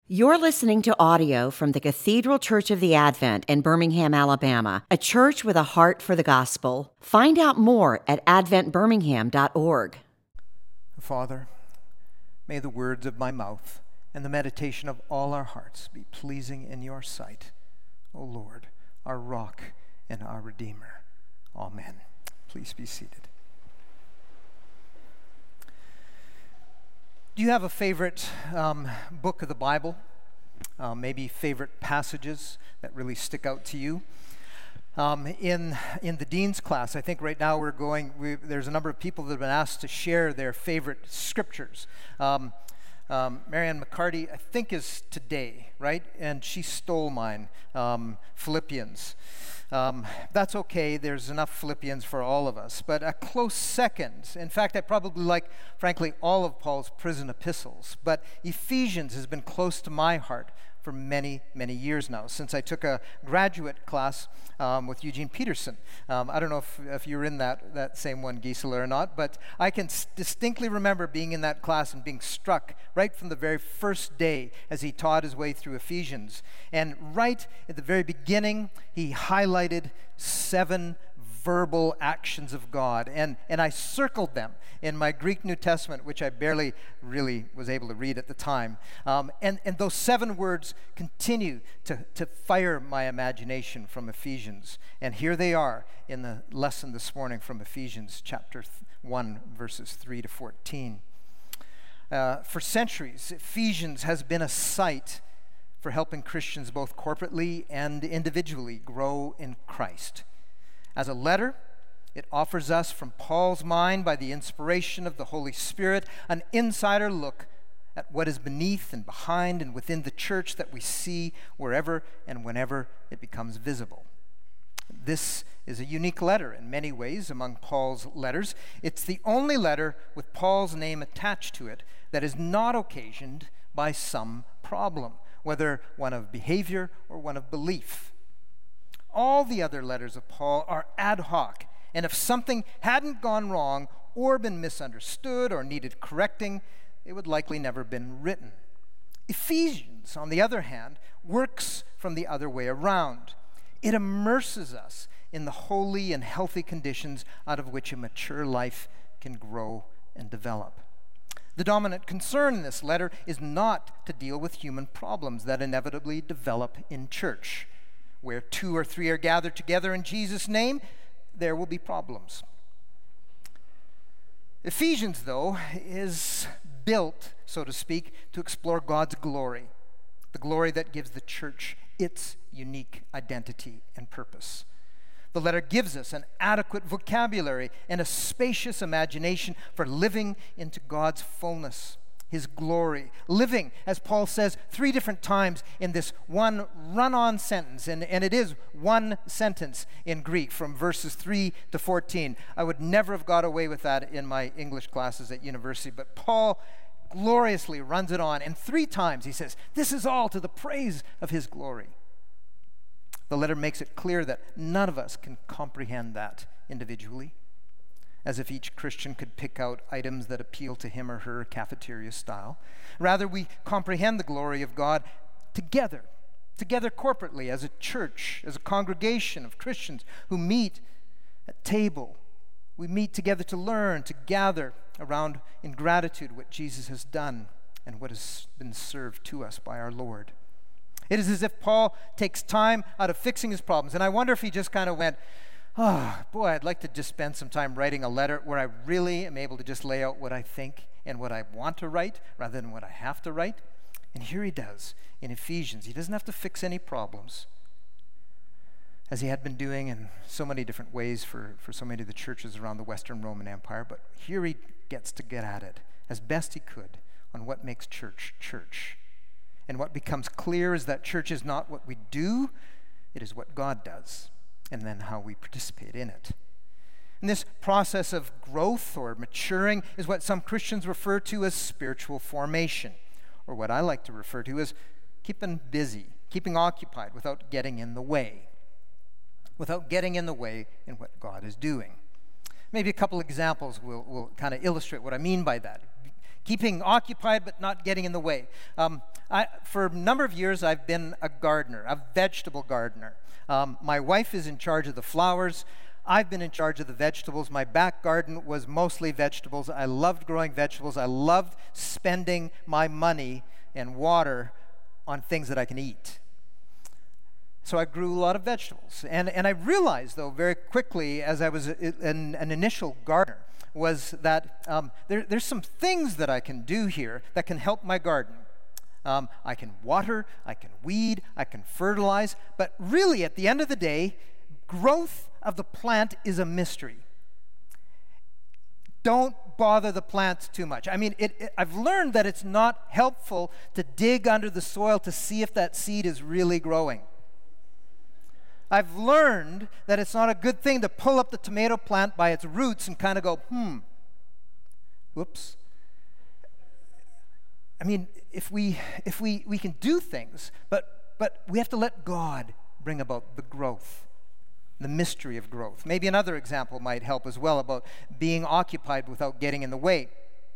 You're listening to audio from the Cathedral Church of the Advent in Birmingham, Alabama, a church with a heart for the gospel. Find out more at adventbirmingham.org. Father, may the words of my mouth and the meditation of all our hearts be pleasing in your sight, O Lord, our rock and our Redeemer. Amen. Please be seated. Do you have a favorite book of the Bible? Maybe favorite passages that really stick out to you? In the Dean's class, I think right now there's a number of people that have been asked to share their favorite scriptures. Marianne McCarty, I think, is today, right? And she stole mine, Philippians. That's okay, there's enough Philippians for all of us. But a close second, in fact, I probably like, frankly, all of Paul's prison epistles. But Ephesians has been close to my heart for many, many years now, since I took a graduate class with Eugene Peterson. I don't know if you're in that same one, Gisela, or not, but I can distinctly remember being in that class and being struck right from the very first day as he taught his way through Ephesians. And right at the very beginning, he highlighted 7 verbal actions of God, and I circled them in my Greek New Testament, which I barely really was able to read at the time. And those 7 words continue to fire my imagination from Ephesians. And here they are in the lesson this morning from Ephesians chapter 1, verses 3 to 14. For centuries, Ephesians has been a site for helping Christians both corporately and individually grow in Christ. As a letter, it offers us from Paul's mind, by the inspiration of the Holy Spirit, an insider look at what is beneath and behind and within the church that we see wherever and whenever it becomes visible. This is a unique letter in many ways among Paul's letters. It's the only letter with Paul's name attached to it that is not occasioned by some problem, whether one of behavior or one of belief. All the other letters of Paul are ad hoc, and if something hadn't gone wrong or been misunderstood or needed correcting, it would likely never have been written. Ephesians, on the other hand, works from the other way around. It immerses us in the holy and healthy conditions out of which a mature life can grow and develop. The dominant concern in this letter is not to deal with human problems that inevitably develop in church. Where 2 or 3 are gathered together in Jesus' name, there will be problems. Ephesians, though, is built, so to speak, to explore God's glory, the glory that gives the church its unique identity and purpose. The letter gives us an adequate vocabulary and a spacious imagination for living into God's fullness, His glory, living, as Paul says 3 different times in this one run-on sentence, and it is one sentence in Greek from verses 3 to 14. I would never have got away with that in my English classes at university, but Paul gloriously runs it on, and 3 times he says, this is all to the praise of His glory. The letter makes it clear that none of us can comprehend that individually, as if each Christian could pick out items that appeal to him or her cafeteria style. Rather, we comprehend the glory of God together corporately as a church, as a congregation of Christians who meet at table. We meet together to learn, to gather around in gratitude what Jesus has done and what has been served to us by our Lord. It is as if Paul takes time out of fixing his problems, and I wonder if he just kind of went, oh, boy, I'd like to just spend some time writing a letter where I really am able to just lay out what I think and what I want to write rather than what I have to write. And here he does in Ephesians. He doesn't have to fix any problems, as he had been doing in so many different ways for so many of the churches around the Western Roman Empire. But here he gets to get at it as best he could on what makes church church. And what becomes clear is that church is not what we do, it is what God does, and then how we participate in it. And this process of growth or maturing is what some Christians refer to as spiritual formation, or what I like to refer to as keeping busy, keeping occupied without getting in the way in what God is doing. Maybe a couple examples will kind of illustrate what I mean by that. Keeping occupied but not getting in the way. For a number of years, I've been a gardener, a vegetable gardener. My wife is in charge of the flowers. I've been in charge of the vegetables. My back garden was mostly vegetables. I loved growing vegetables. I loved spending my money and water on things that I can eat. So I grew a lot of vegetables. And I realized, though, very quickly as I was an initial gardener, was that there's some things that I can do here that can help my garden. I can water, I can weed, I can fertilize, but really at the end of the day, growth of the plant is a mystery. Don't bother the plant too much. I mean, I've learned that it's not helpful to dig under the soil to see if that seed is really growing. I've learned that it's not a good thing to pull up the tomato plant by its roots and kind of go, whoops. I mean, if we can do things, but we have to let God bring about the growth, the mystery of growth. Maybe another example might help as well about being occupied without getting in the way.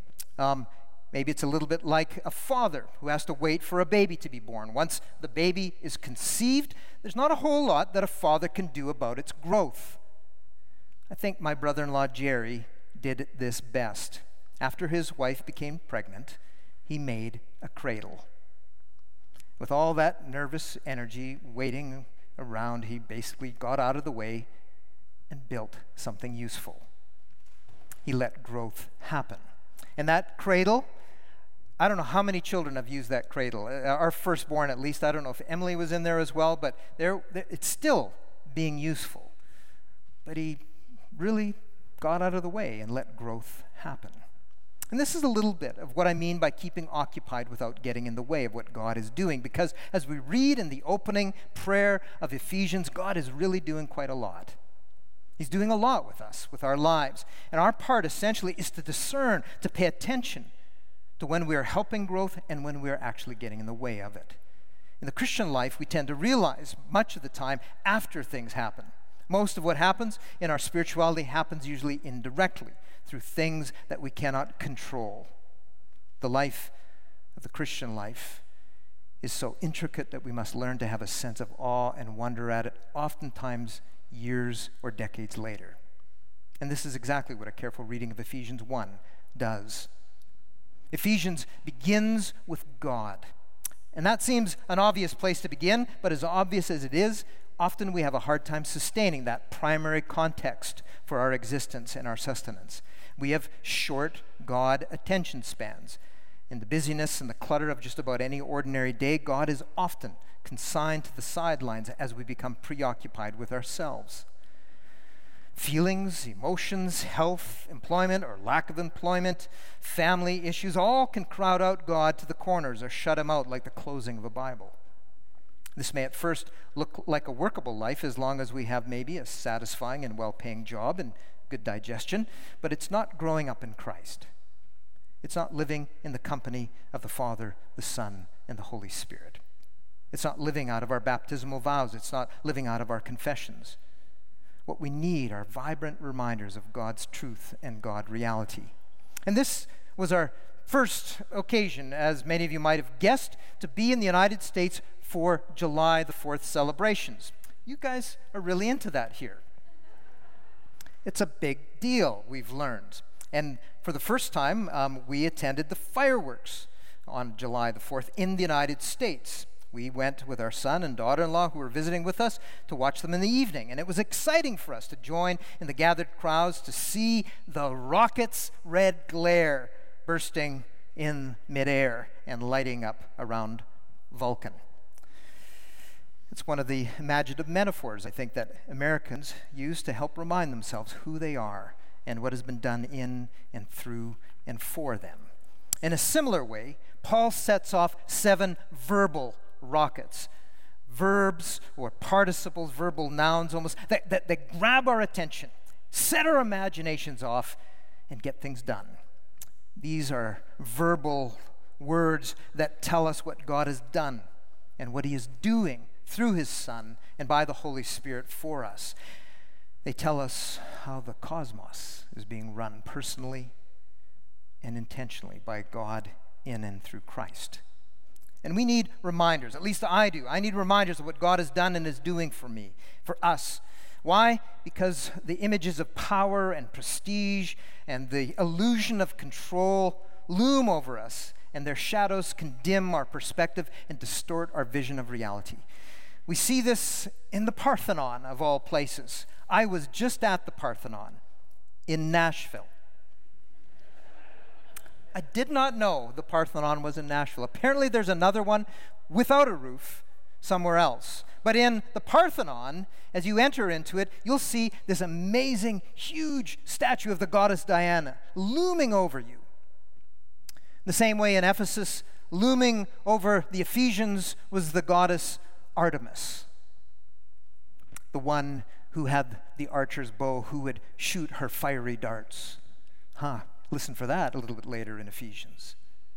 Maybe it's a little bit like a father who has to wait for a baby to be born. Once the baby is conceived, there's not a whole lot that a father can do about its growth. I think my brother-in-law Jerry did this best. After his wife became pregnant, he made a cradle. With all that nervous energy waiting around, he basically got out of the way and built something useful. He let growth happen. And that cradle, I don't know how many children have used that cradle. Our firstborn, at least. I don't know if Emily was in there as well, but it's still being useful. But he really got out of the way and let growth happen. And this is a little bit of what I mean by keeping occupied without getting in the way of what God is doing. Because as we read in the opening prayer of Ephesians, God is really doing quite a lot. He's doing a lot with us, with our lives. And our part essentially is to discern, to pay attention to when we are helping growth and when we are actually getting in the way of it. In the Christian life, we tend to realize much of the time after things happen. Most of what happens in our spirituality happens usually indirectly through things that we cannot control. The life of the Christian life is so intricate that we must learn to have a sense of awe and wonder at it, oftentimes years or decades later. And this is exactly what a careful reading of Ephesians 1 does. Ephesians begins with God. And that seems an obvious place to begin, but as obvious as it is, often we have a hard time sustaining that primary context for our existence and our sustenance. We have short God attention spans. In the busyness and the clutter of just about any ordinary day, God is often consigned to the sidelines as we become preoccupied with ourselves. Feelings, emotions, health, employment or lack of employment, family issues, all can crowd out God to the corners or shut him out like the closing of a Bible. This may at first look like a workable life as long as we have maybe a satisfying and well-paying job and good digestion, but it's not growing up in Christ. It's not living in the company of the Father, the Son, and the Holy Spirit. It's not living out of our baptismal vows. It's not living out of our confessions. What we need are vibrant reminders of God's truth and God reality. And this was our first occasion, as many of you might have guessed, to be in the United States for July the 4th celebrations. You guys are really into that here. It's a big deal, we've learned. And for the first time, we attended the fireworks on July the 4th in the United States. We went with our son and daughter-in-law who were visiting with us to watch them in the evening. And it was exciting for us to join in the gathered crowds to see the rockets' red glare bursting in midair and lighting up around Vulcan. It's one of the imaginative metaphors, I think, that Americans use to help remind themselves who they are and what has been done in and through and for them. In a similar way, Paul sets off 7 verbal rockets, verbs or participles, verbal nouns almost, that grab our attention, set our imaginations off, and get things done. These are verbal words that tell us what God has done and what he is doing through his Son and by the Holy Spirit for us. They tell us how the cosmos is being run personally, and intentionally by God in and through Christ. And we need reminders, at least I do. I need reminders of what God has done and is doing for me, for us. Why? Because the images of power and prestige and the illusion of control loom over us, and their shadows can dim our perspective and distort our vision of reality. We see this in the Parthenon, of all places. I was just at the Parthenon in Nashville. I did not know the Parthenon was in Nashville. Apparently there's another one without a roof somewhere else. But in the Parthenon, as you enter into it, you'll see this amazing, huge statue of the goddess Diana looming over you. The same way in Ephesus, looming over the Ephesians was the goddess Artemis, the one who had the archer's bow, who would shoot her fiery darts. Listen for that a little bit later in Ephesians.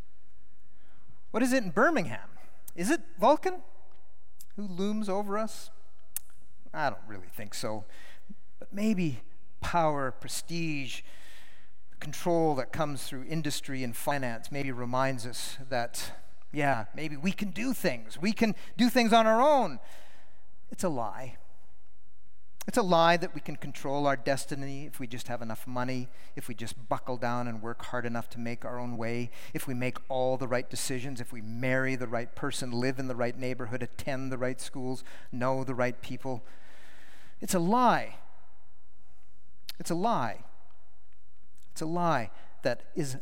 What is it in Birmingham? Is it Vulcan who looms over us? I don't really think so. But maybe power, prestige, control that comes through industry and finance maybe reminds us that, maybe we can do things. We can do things on our own. It's a lie. It's a lie that we can control our destiny if we just have enough money, if we just buckle down and work hard enough to make our own way, if we make all the right decisions, if we marry the right person, live in the right neighborhood, attend the right schools, know the right people. It's a lie. It's a lie. It's a lie that is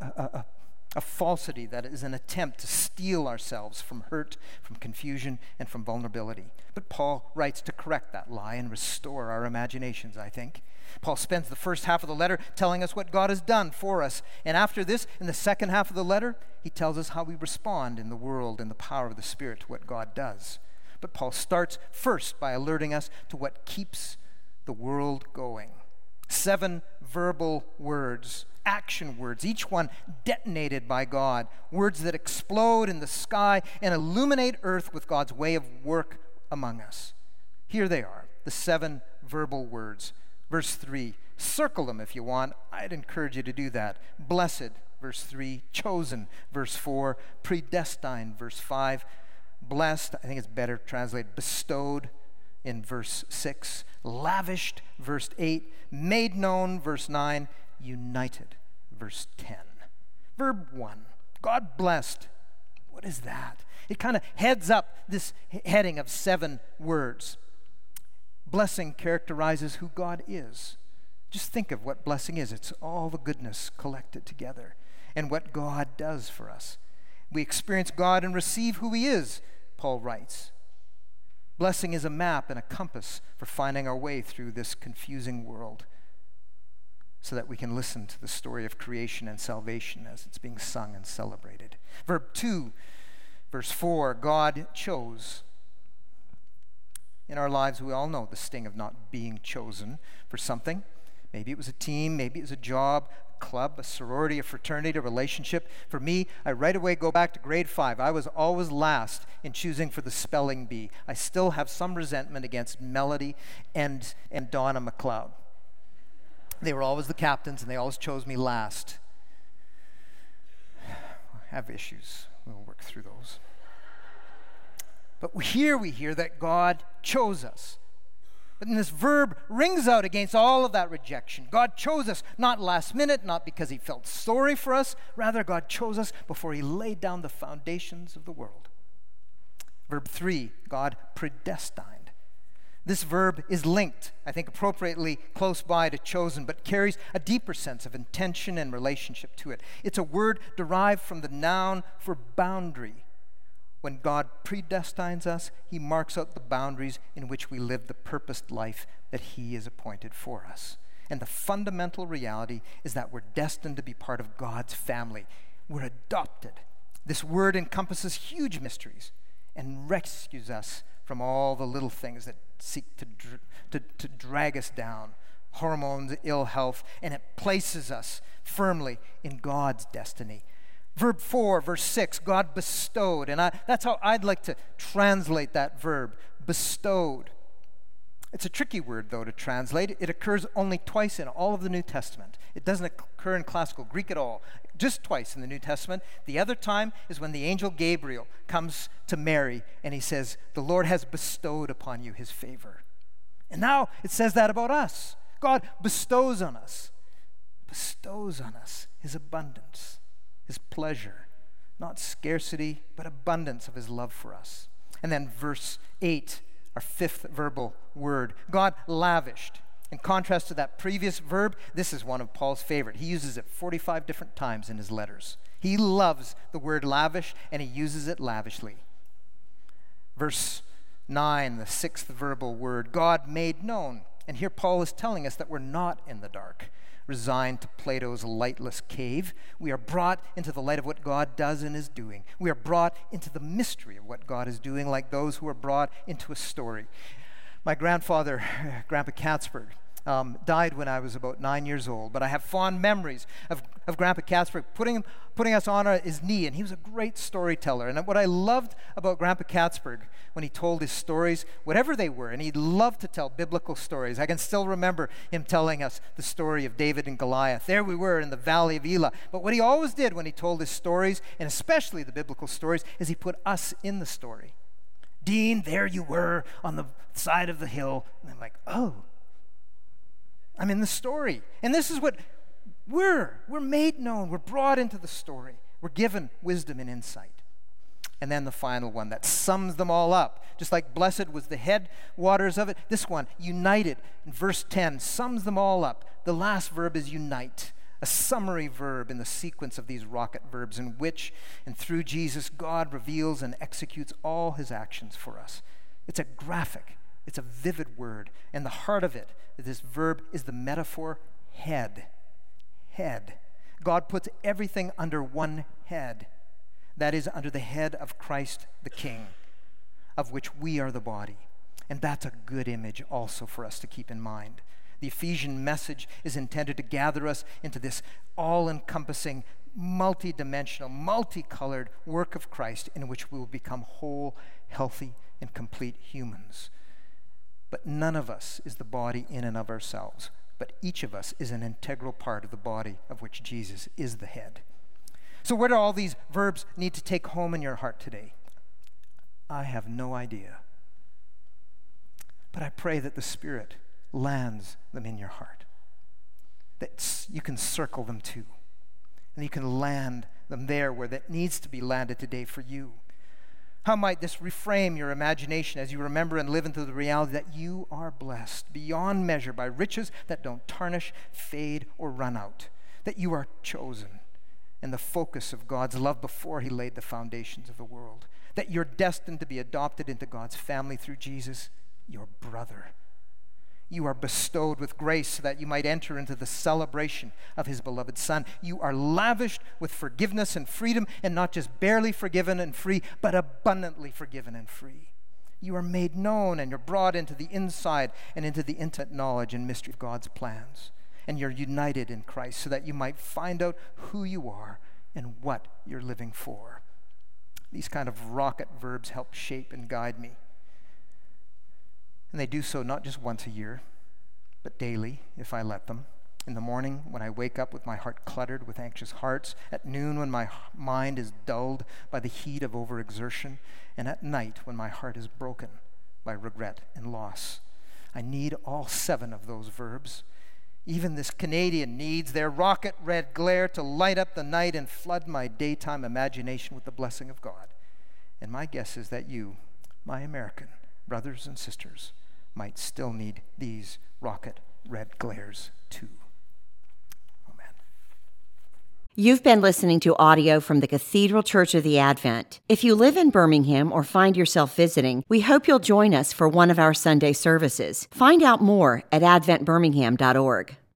a falsity, that is an attempt to steal ourselves from hurt, from confusion, and from vulnerability. But Paul writes to correct that lie and restore our imaginations, I think. Paul spends the first half of the letter telling us what God has done for us. And after this, in the second half of the letter, he tells us how we respond in the world and the power of the Spirit to what God does. But Paul starts first by alerting us to what keeps the world going. 7 verbal words, action words, each one detonated by God, words that explode in the sky and illuminate earth with God's way of work among us. Here they are, the 7 verbal words. Verse 3, circle them if you want. I'd encourage you to do that. Blessed, verse 3, chosen, verse 4, predestined, verse 5, blessed, I think it's better translated, bestowed in verse 6, lavished, verse 8, made known, verse 9, united, verse 10. Verb 1, God blessed. What is that? It kind of heads up this heading of 7 words. Blessing characterizes who God is. Just think of what blessing is. It's all the goodness collected together and what God does for us. We experience God and receive who He is, Paul writes. Blessing is a map and a compass for finding our way through this confusing world so that we can listen to the story of creation and salvation as it's being sung and celebrated. Verb 2, verse 4, God chose. In our lives, we all know the sting of not being chosen for something. Maybe it was a team, maybe it was a job, a club, a sorority, a fraternity, a relationship. For me, I right away go back to grade 5. I was always last in choosing for the spelling bee. I still have some resentment against Melody and Donna McLeod. They were always the captains, and they always chose me last. I have issues. We'll work through those. But here we hear that God chose us. But then this verb rings out against all of that rejection. God chose us not last minute, not because He felt sorry for us. Rather, God chose us before He laid down the foundations of the world. Verb 3, God predestined. This verb is linked, I think appropriately close by to chosen, but carries a deeper sense of intention and relationship to it. It's a word derived from the noun for boundary. When God predestines us, He marks out the boundaries in which we live the purposed life that He has appointed for us. And the fundamental reality is that we're destined to be part of God's family. We're adopted. This word encompasses huge mysteries and rescues us from all the little things that seek to drag us down, hormones, ill health, and it places us firmly in God's destiny. Verb 4, verse 6, God bestowed. And that's how I'd like to translate that verb, bestowed. It's a tricky word, though, to translate. It occurs only twice in all of the New Testament. It doesn't occur in classical Greek at all, just twice in the New Testament. The other time is when the angel Gabriel comes to Mary and he says, "The Lord has bestowed upon you his favor." And now it says that about us. God bestows on us his abundance, his pleasure, not scarcity, but abundance of his love for us. And then verse 8, our fifth verbal word, God lavished. In contrast to that previous verb, this is one of Paul's favorite. He uses it 45 different times in his letters. He loves the word lavish, and he uses it lavishly. Verse 9, the sixth verbal word, God made known. And here Paul is telling us that we're not in the dark, resigned to Plato's lightless cave. We are brought into the light of what God does and is doing. We are brought into the mystery of what God is doing, like those who are brought into a story. My grandfather, Grandpa Katzberg, died when I was about 9 years old, but I have fond memories of Grandpa Katzberg putting us on his knee, and he was a great storyteller. And what I loved about Grandpa Katzberg when he told his stories, whatever they were, and he loved to tell biblical stories. I can still remember him telling us the story of David and Goliath. There we were in the valley of Elah. But what he always did when he told his stories, and especially the biblical stories, is he put us in the story. Dean, there you were on the side of the hill. And I'm like, oh, I'm in the story. And this is what we're made known. We're brought into the story. We're given wisdom and insight. And then the final one that sums them all up. Just like blessed was the headwaters of it, this one, united, in verse 10, sums them all up. The last verb is unite, a summary verb in the sequence of these rocket verbs in which and through Jesus, God reveals and executes all his actions for us. It's a graphic, it's a vivid word. And the heart of it, this verb, is the metaphor head. Head. God puts everything under one head. That is, under the head of Christ the King, of which we are the body. And that's a good image also for us to keep in mind. The Ephesian message is intended to gather us into this all-encompassing, multi-dimensional, multicolored work of Christ in which we will become whole, healthy, and complete humans. But none of us is the body in and of ourselves, but each of us is an integral part of the body of which Jesus is the head. So where do all these verbs need to take home in your heart today? I have no idea. But I pray that the Spirit lands them in your heart, that you can circle them too, and you can land them there where that needs to be landed today for you. How might this reframe your imagination as you remember and live into the reality that you are blessed beyond measure by riches that don't tarnish, fade, or run out, that you are chosen and the focus of God's love before he laid the foundations of the world, that you're destined to be adopted into God's family through Jesus, your brother. You are bestowed with grace so that you might enter into the celebration of his beloved Son. You are lavished with forgiveness and freedom, and not just barely forgiven and free, but abundantly forgiven and free. You are made known, and you're brought into the inside and into the intimate knowledge and mystery of God's plans. And you're united in Christ so that you might find out who you are and what you're living for. These kind of rocket verbs help shape and guide me. And they do so not just once a year, but daily, if I let them. In the morning, when I wake up with my heart cluttered with anxious hearts. At noon, when my mind is dulled by the heat of overexertion. And at night, when my heart is broken by regret and loss. I need all 7 of those verbs. Even this Canadian needs their rocket red glare to light up the night and flood my daytime imagination with the blessing of God. And my guess is that you, my American brothers and sisters, might still need these rocket red glares too. Amen. You've been listening to audio from the Cathedral Church of the Advent. If you live in Birmingham or find yourself visiting, we hope you'll join us for one of our Sunday services. Find out more at adventbirmingham.org.